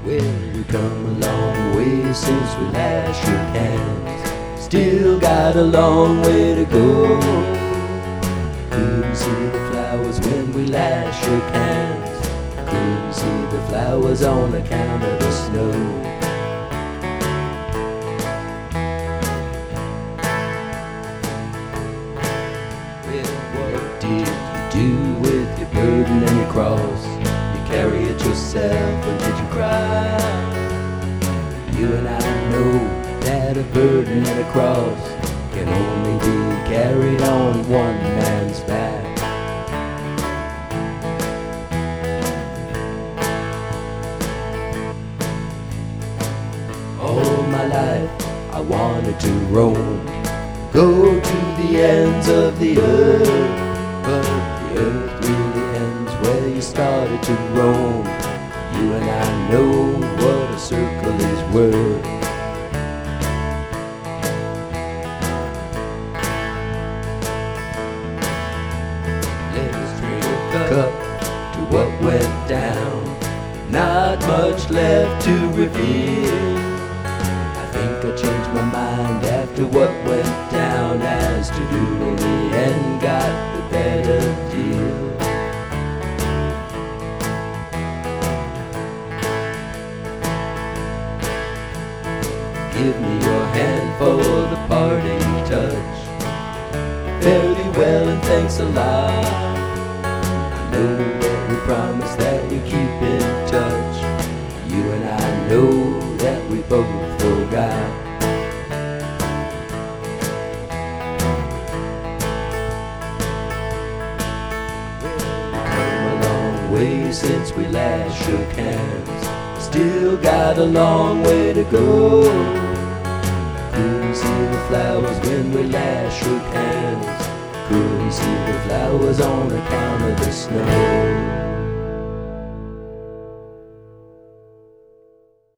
Well, we come a long way since we last shook hands. Still got a long way to go. Couldn't see the flowers when we last shook hands. Couldn't see the flowers on account of the snow. Well, what did you do with your burden and your cross? You carry it yourself, or did you cry? You and I know that a burden and a cross can only be carried on one man's back. All my life I wanted to roam, go to the ends of the earth, but the earth really ends where you started to roam. You and I know what a circle is worth. Let's drink a cup to what went down. Not much left to reveal. I think I changed my mind after what went down. As to do in the end, got the better deal. Give me your hand for the parting touch. Fare thee well and thanks a lot. I know that we promised that we keep in touch. You and I know that we both forgot. We've come a long way since we last shook hands. Still got a long way to go. Couldn't see the flowers when we last shook hands. Couldn't see the flowers on account of the snow.